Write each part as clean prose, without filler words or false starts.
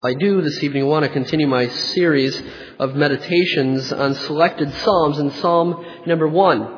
I do this evening want to continue my series of meditations on selected Psalms in Psalm number 1.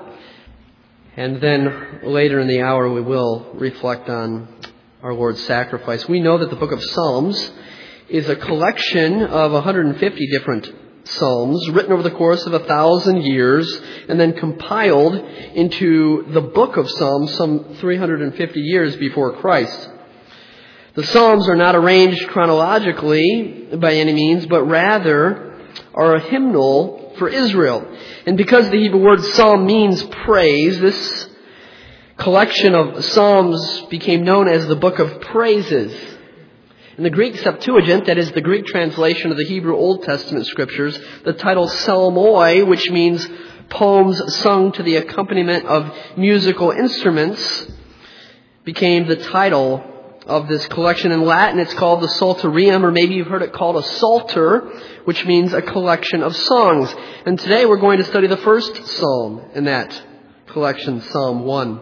And then later in the hour we will reflect on our Lord's sacrifice. We know that the book of Psalms is a collection of 150 different Psalms written over the course of 1,000 years and then compiled into the book of Psalms some 350 years before Christ. The Psalms are not arranged chronologically by any means, but rather are a hymnal for Israel. And because the Hebrew word psalm means praise, this collection of Psalms became known as the Book of Praises. In the Greek Septuagint, that is the Greek translation of the Hebrew Old Testament scriptures, the title psalmoi, which means poems sung to the accompaniment of musical instruments, became the title of this collection. In Latin, it's called the Psalterium, or maybe you've heard it called a psalter, which means a collection of songs. And today we're going to study the first psalm in that collection, Psalm 1.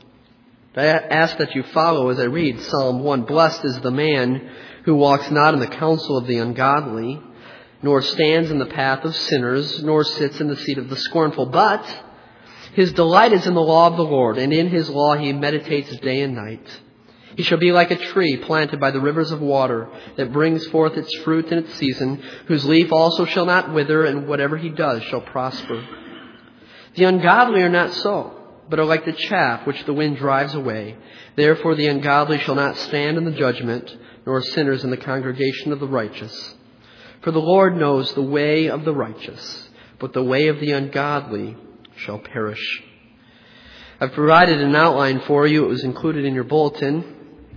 I ask that you follow as I read Psalm 1. Blessed is the man who walks not in the counsel of the ungodly, nor stands in the path of sinners, nor sits in the seat of the scornful, but his delight is in the law of the Lord, and in his law he meditates day and night. He shall be like a tree planted by the rivers of water, that brings forth its fruit in its season, whose leaf also shall not wither, and whatever he does shall prosper. The ungodly are not so, but are like the chaff which the wind drives away. Therefore the ungodly shall not stand in the judgment, nor sinners in the congregation of the righteous. For the Lord knows the way of the righteous, but the way of the ungodly shall perish. I've provided an outline for you. It was included in your bulletin.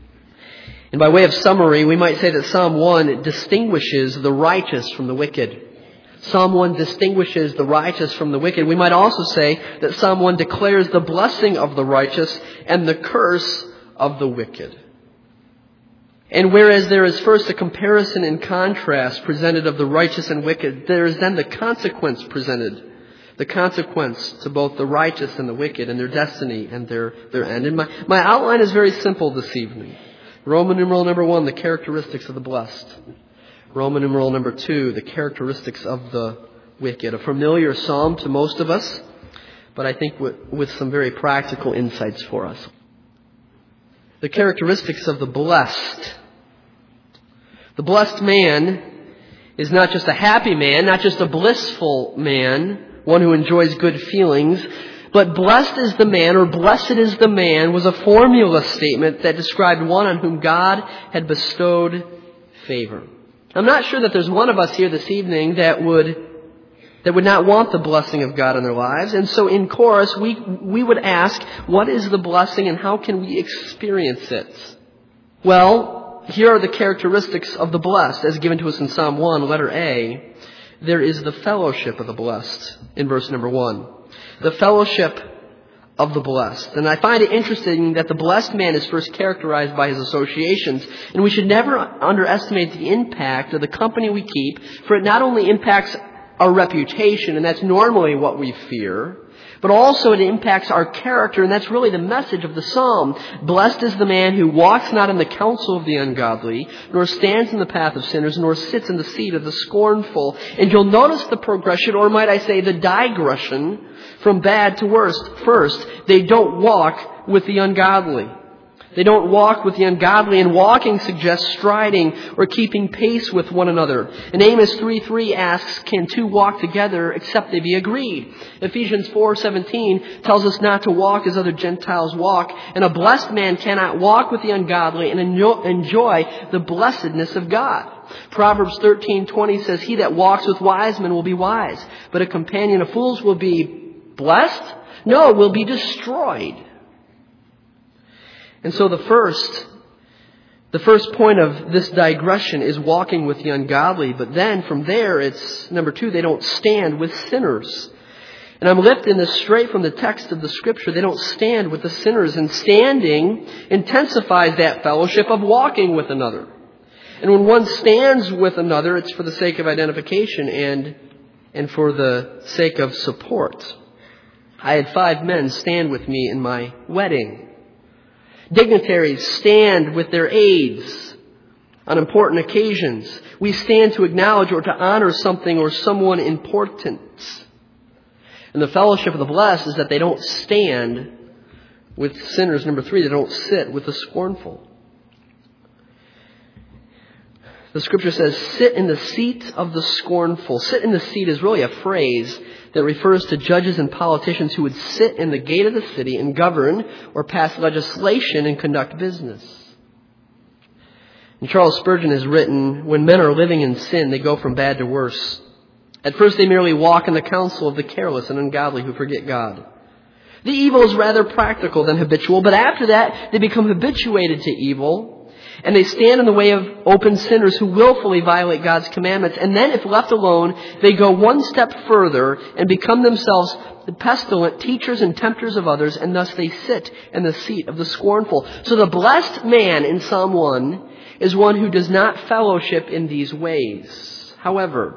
And by way of summary, we might say that Psalm 1 distinguishes the righteous from the wicked. Psalm 1 distinguishes the righteous from the wicked. We might also say that Psalm 1 declares the blessing of the righteous and the curse of the wicked. And whereas there is first a comparison and contrast presented of the righteous and wicked, there is then the consequence presented. The consequence to both the righteous and the wicked and their destiny and their end. And my outline is very simple this evening. Roman numeral number 1, the characteristics of the blessed. Roman numeral number 2, the characteristics of the wicked. A familiar psalm to most of us, but I think with some very practical insights for us. The characteristics of the blessed. The blessed man is not just a happy man, not just a blissful man, one who enjoys good feelings, but blessed is the man, or blessed is the man, was a formula statement that described one on whom God had bestowed favor. I'm not sure that there's one of us here this evening that would not want the blessing of God in their lives. And so in chorus, we would ask, what is the blessing and how can we experience it? Well, here are the characteristics of the blessed as given to us in Psalm 1, letter A. There is the fellowship of the blessed in verse number 1. The fellowship of the blessed. And I find it interesting that the blessed man is first characterized by his associations. And we should never underestimate the impact of the company we keep, for it not only impacts our reputation, and that's normally what we fear, but also it impacts our character, and that's really the message of the psalm. Blessed is the man who walks not in the counsel of the ungodly, nor stands in the path of sinners, nor sits in the seat of the scornful. And you'll notice the progression, or might I say the digression, from bad to worse. First, they don't walk with the ungodly. They don't walk with the ungodly, and walking suggests striding or keeping pace with one another. And Amos 3:3 asks, can two walk together except they be agreed? Ephesians 4:17 tells us not to walk as other Gentiles walk, and a blessed man cannot walk with the ungodly and enjoy the blessedness of God. Proverbs 13:20 says, he that walks with wise men will be wise, but a companion of fools will be blessed? No, will be destroyed. And so the first point of this digression is walking with the ungodly. But then from there, it's number 2, they don't stand with sinners. And I'm lifting this straight from the text of the Scripture. They don't stand with the sinners. And standing intensifies that fellowship of walking with another. And when one stands with another, it's for the sake of identification and for the sake of support. I had 5 men stand with me in my wedding. Dignitaries stand with their aides. On important occasions, we stand to acknowledge or to honor something or someone important. And the fellowship of the blessed is that they don't stand with sinners. Number 3, they don't sit with the scornful. The Scripture says, sit in the seat of the scornful. Sit in the seat is really a phrase that refers to judges and politicians who would sit in the gate of the city and govern or pass legislation and conduct business. And Charles Spurgeon has written, when men are living in sin, they go from bad to worse. At first they merely walk in the counsel of the careless and ungodly who forget God. The evil is rather practical than habitual, but after that they become habituated to evil, and they stand in the way of open sinners who willfully violate God's commandments. And then, if left alone, they go one step further and become themselves the pestilent teachers and tempters of others, and thus they sit in the seat of the scornful. So the blessed man in Psalm 1 is one who does not fellowship in these ways. However,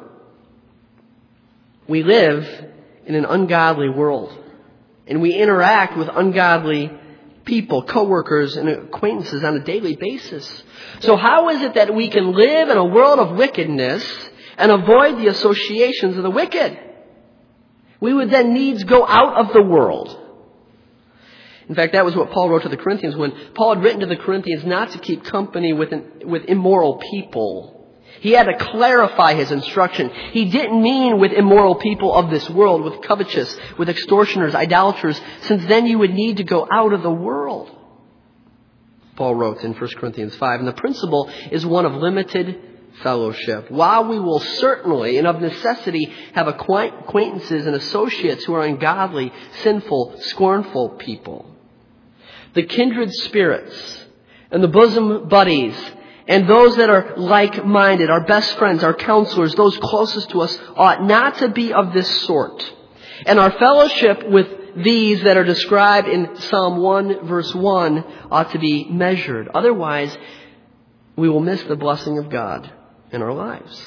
we live in an ungodly world, and we interact with ungodly people, coworkers, and acquaintances on a daily basis. So how is it that we can live in a world of wickedness and avoid the associations of the wicked? We would then needs go out of the world. In fact, that was what Paul wrote to the Corinthians when Paul had written to the Corinthians not to keep company with immoral people. He had to clarify his instruction. He didn't mean with immoral people of this world, with covetous, with extortioners, idolaters, since then you would need to go out of the world. Paul wrote in 1 Corinthians 5, and the principle is one of limited fellowship. While we will certainly and of necessity have acquaintances and associates who are ungodly, sinful, scornful people, the kindred spirits and the bosom buddies and those that are like-minded, our best friends, our counselors, those closest to us, ought not to be of this sort. And our fellowship with these that are described in Psalm 1, verse 1, ought to be measured. Otherwise, we will miss the blessing of God in our lives.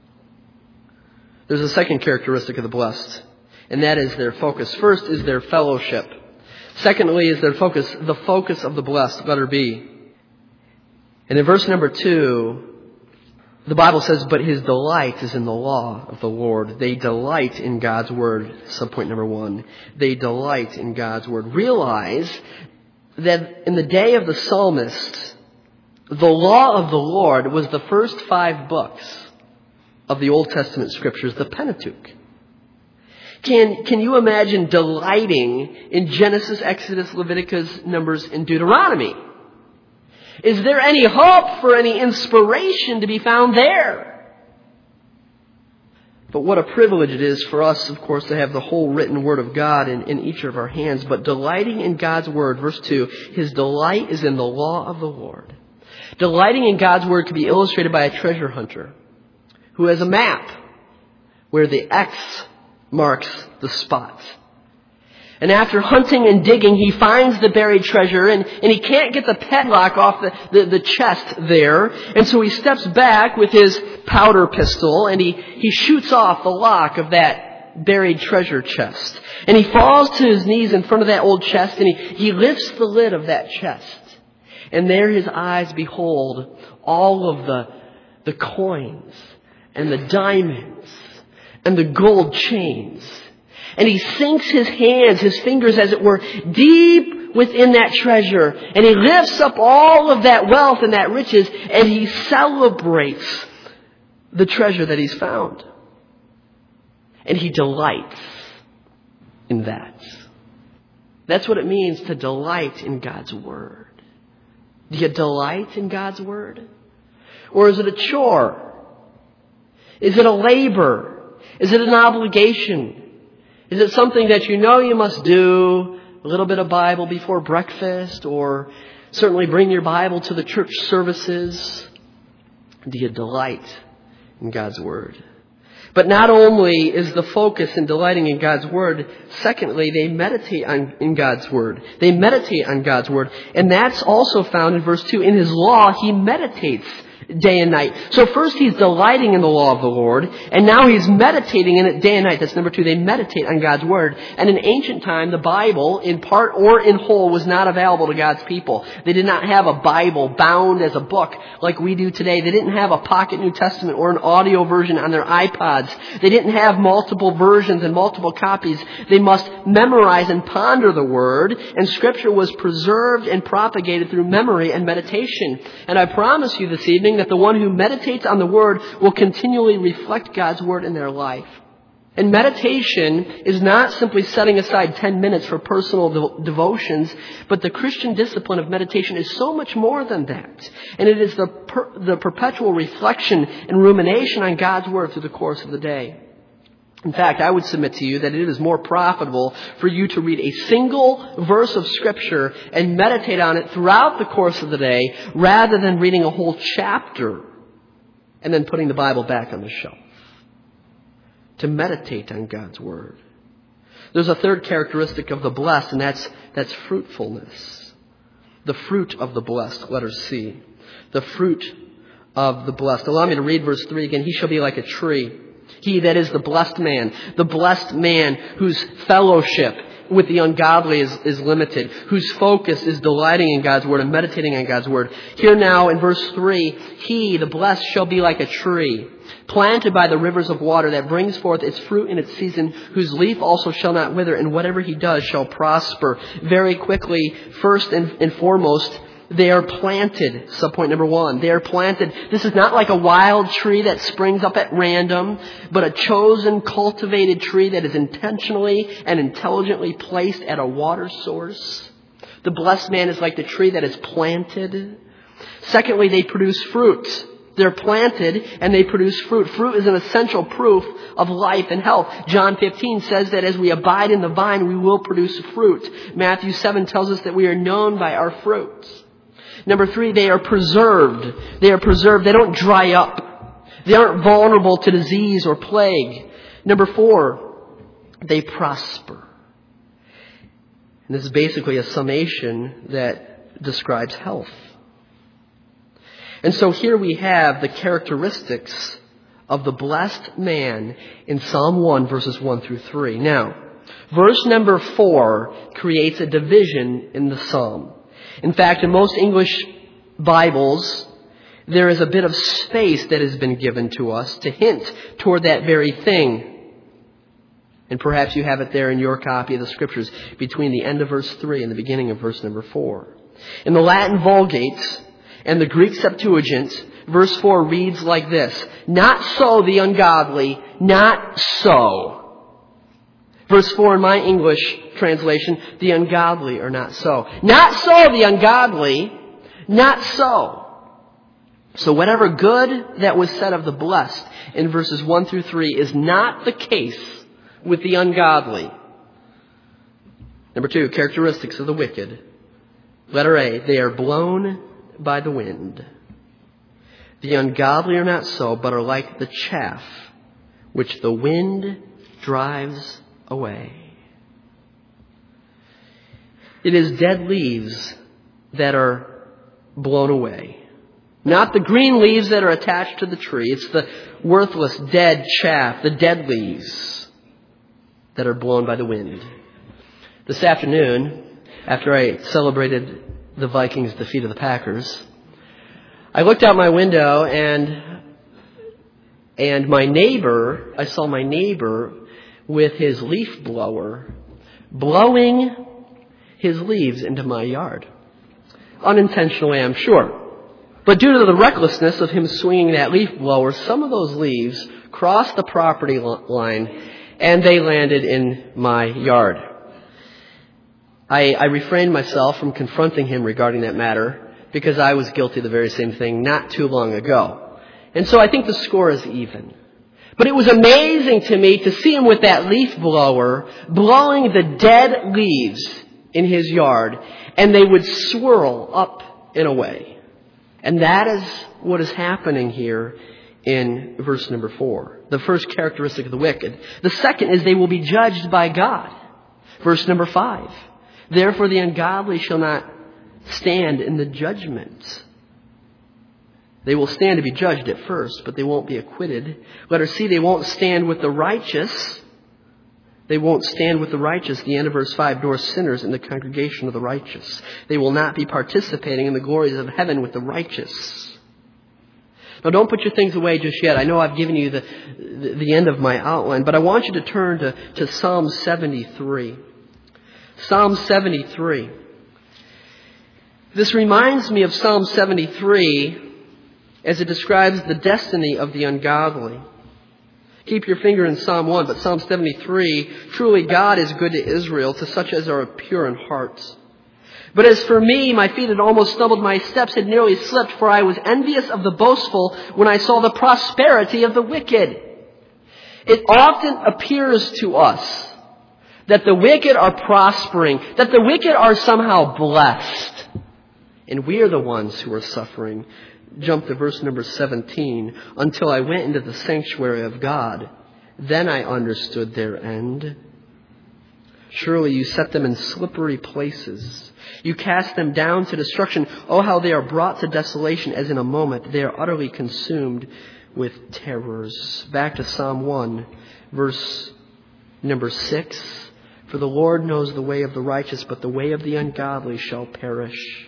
There's a second characteristic of the blessed, and that is their focus. First is their fellowship. Secondly is their focus, the focus of the blessed, letter B. And in verse number 2, the Bible says, but his delight is in the law of the Lord. They delight in God's word. Subpoint number 1. They delight in God's word. Realize that in the day of the psalmist, the law of the Lord was the first 5 books of the Old Testament scriptures, the Pentateuch. Can you imagine delighting in Genesis, Exodus, Leviticus, Numbers, and Deuteronomy? Is there any hope for any inspiration to be found there? But what a privilege it is for us, of course, to have the whole written Word of God in each of our hands. But delighting in God's Word, verse 2, his delight is in the law of the Lord. Delighting in God's Word can be illustrated by a treasure hunter who has a map where the X marks the spot. And after hunting and digging, he finds the buried treasure, and he can't get the padlock off the chest there. And so he steps back with his powder pistol, and he shoots off the lock of that buried treasure chest. And he falls to his knees in front of that old chest, and he lifts the lid of that chest. And there his eyes behold all of the coins and the diamonds and the gold chains. And he sinks his hands, his fingers as it were, deep within that treasure. And he lifts up all of that wealth and that riches, and he celebrates the treasure that he's found. And he delights in that. That's what it means to delight in God's Word. Do you delight in God's Word? Or is it a chore? Is it a labor? Is it an obligation? Is it something that you know you must do? A little bit of Bible before breakfast, or certainly bring your Bible to the church services? Do you delight in God's Word? But not only is the focus in delighting in God's Word, secondly, they meditate in God's Word. They meditate on God's Word. And that's also found in verse 2. In His law, he meditates day and night. So first he's delighting in the law of the Lord, and now he's meditating in it day and night. That's number 2. They meditate on God's Word. And in ancient time, the Bible, in part or in whole, was not available to God's people. They did not have a Bible bound as a book like we do today. They didn't have a pocket New Testament or an audio version on their iPods. They didn't have multiple versions and multiple copies. They must memorize and ponder the Word, and Scripture was preserved and propagated through memory and meditation. And I promise you this evening that the one who meditates on the Word will continually reflect God's Word in their life. And meditation is not simply setting aside 10 minutes for personal devotions, but the Christian discipline of meditation is so much more than that. And it is the perpetual reflection and rumination on God's Word through the course of the day. In fact, I would submit to you that it is more profitable for you to read a single verse of Scripture and meditate on it throughout the course of the day rather than reading a whole chapter and then putting the Bible back on the shelf. To meditate on God's Word. There's a third characteristic of the blessed, and that's fruitfulness. The fruit of the blessed, letter C. The fruit of the blessed. Allow me to read verse 3 again. He shall be like a tree. He that is the blessed man whose fellowship with the ungodly is limited, whose focus is delighting in God's Word and meditating on God's Word. Here now in verse 3, he, the blessed, shall be like a tree, planted by the rivers of water, that brings forth its fruit in its season, whose leaf also shall not wither, and whatever he does shall prosper. Very quickly, first and foremost, they are planted. Subpoint number 1. They are planted. This is not like a wild tree that springs up at random, but a chosen, cultivated tree that is intentionally and intelligently placed at a water source. The blessed man is like the tree that is planted. Secondly, they produce fruit. They're planted and they produce fruit. Fruit is an essential proof of life and health. John 15 says that as we abide in the vine, we will produce fruit. Matthew 7 tells us that we are known by our fruits. Number 3, they are preserved. They are preserved. They don't dry up. They aren't vulnerable to disease or plague. Number 4, they prosper. And this is basically a summation that describes health. And so here we have the characteristics of the blessed man in Psalm 1, verses 1 through 3. Now, verse number 4 creates a division in the psalm. In fact, in most English Bibles, there is a bit of space that has been given to us to hint toward that very thing. And perhaps you have it there in your copy of the Scriptures between the end of verse 3 and the beginning of verse number 4. In the Latin Vulgate and the Greek Septuagint, verse 4 reads like this: not so the ungodly, not so. Verse 4 in my English translation, the ungodly are not so. Not so the ungodly, not so. So whatever good that was said of the blessed in verses 1 through 3 is not the case with the ungodly. Number 2, characteristics of the wicked. Letter A, they are blown by the wind. The ungodly are not so, but are like the chaff which the wind drives away. It is dead leaves that are blown away. Not the green leaves that are attached to the tree. It's the worthless, dead chaff, the dead leaves that are blown by the wind. This afternoon, after I celebrated the Vikings' defeat of the Packers, I looked out my window and my neighbor, I saw my neighbor with his leaf blower blowing his leaves into my yard. Unintentionally, I'm sure. But due to the recklessness of him swinging that leaf blower, some of those leaves crossed the property line and they landed in my yard. I refrained myself from confronting him regarding that matter because I was guilty of the very same thing not too long ago. And so I think the score is even. But it was amazing to me to see him with that leaf blower blowing the dead leaves in his yard, and they would swirl up and away. And that is what is happening here in verse number 4. The first characteristic of the wicked. The second is they will be judged by God. Verse number 5. Therefore the ungodly shall not stand in the judgment. They will stand to be judged at first, but they won't be acquitted. Letter C, they won't stand with the righteous. They won't stand with the righteous. The end of verse 5, nor sinners in the congregation of the righteous. They will not be participating in the glories of heaven with the righteous. Now don't put your things away just yet. I know I've given you the end of my outline, but I want you to turn to Psalm 73. Psalm 73. This reminds me of Psalm 73 as it describes the destiny of the ungodly. Keep your finger in Psalm 1, but Psalm 73, truly God is good to Israel, to such as are pure in heart. But as for me, my feet had almost stumbled, my steps had nearly slipped, for I was envious of the boastful when I saw the prosperity of the wicked. It often appears to us that the wicked are prospering, that the wicked are somehow blessed, and we are the ones who are suffering. Jump to verse number 17. Until I went into the sanctuary of God, then I understood their end. Surely you set them in slippery places. You cast them down to destruction. Oh, how they are brought to desolation as in a moment. They are utterly consumed with terrors. Back to Psalm 1, verse number 6. For the Lord knows the way of the righteous, but the way of the ungodly shall perish.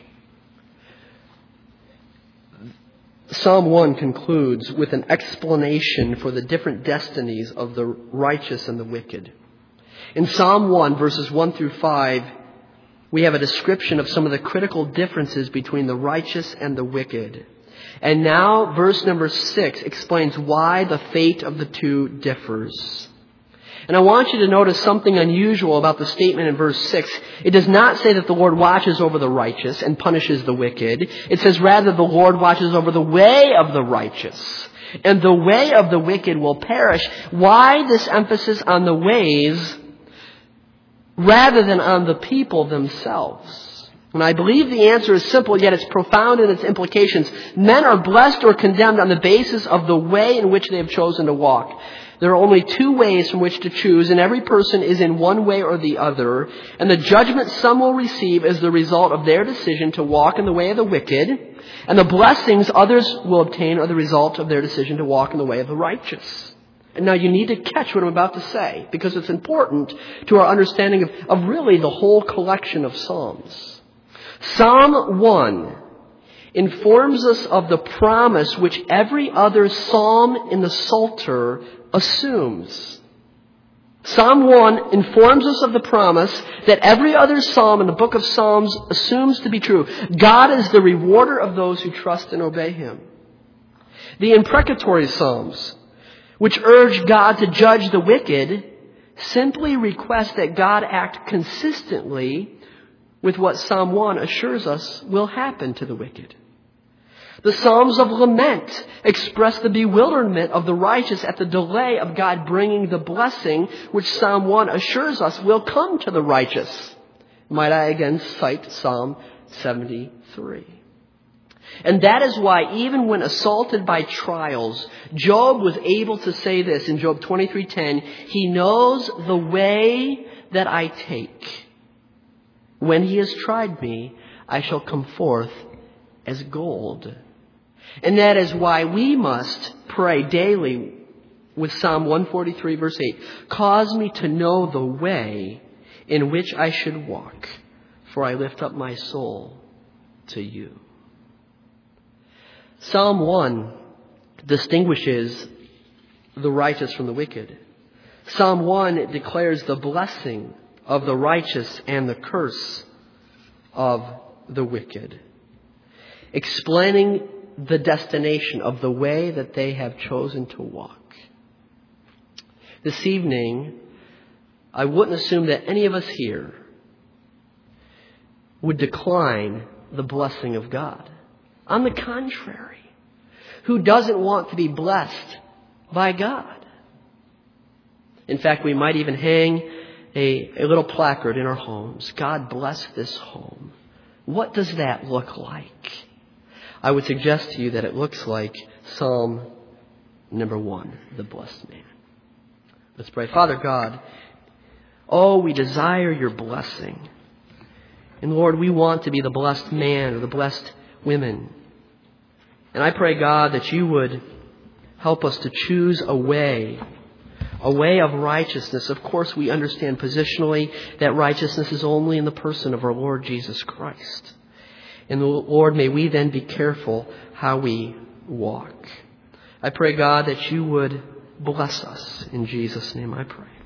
Psalm 1 concludes with an explanation for the different destinies of the righteous and the wicked. In Psalm 1, verses 1 through 5, we have a description of some of the critical differences between the righteous and the wicked. And now, verse number 6 explains why the fate of the two differs. And I want you to notice something unusual about the statement in verse 6. It does not say that the Lord watches over the righteous and punishes the wicked. It says rather the Lord watches over the way of the righteous, and the way of the wicked will perish. Why this emphasis on the ways rather than on the people themselves? And I believe the answer is simple, yet it's profound in its implications. Men are blessed or condemned on the basis of the way in which they have chosen to walk. There are only two ways from which to choose, and every person is in one way or the other. And the judgment some will receive is the result of their decision to walk in the way of the wicked, and the blessings others will obtain are the result of their decision to walk in the way of the righteous. And now you need to catch what I'm about to say, because it's important to our understanding of really the whole collection of Psalms. Psalm 1 informs us of the promise which every other psalm in the Psalter assumes. Psalm 1 informs us of the promise that every other psalm in the book of Psalms assumes to be true. God is the rewarder of those who trust and obey Him. The imprecatory psalms, which urge God to judge the wicked, simply request that God act consistently with what Psalm 1 assures us will happen to the wicked. The Psalms of Lament express the bewilderment of the righteous at the delay of God bringing the blessing which Psalm 1 assures us will come to the righteous. Might I again cite Psalm 73. And that is why even when assaulted by trials, Job was able to say this in Job 23:10, He knows the way that I take. When He has tried me, I shall come forth as gold. And that is why we must pray daily with Psalm 143 verse 8. Cause me to know the way in which I should walk, for I lift up my soul to you. Psalm 1 distinguishes the righteous from the wicked. Psalm 1 declares the blessing of the righteous and the curse of the wicked, explaining the destination of the way that they have chosen to walk. This evening, I wouldn't assume that any of us here would decline the blessing of God. On the contrary, who doesn't want to be blessed by God? In fact, we might even hang a little placard in our homes. God bless this home. What does that look like? I would suggest to you that it looks like Psalm number 1, the blessed man. Let's pray. Father God, we desire your blessing. And Lord, we want to be the blessed man or the blessed women. And I pray, God, that you would help us to choose a way of righteousness. Of course, we understand positionally that righteousness is only in the person of our Lord Jesus Christ. And Lord, may we then be careful how we walk. I pray, God, that you would bless us. In Jesus' name I pray.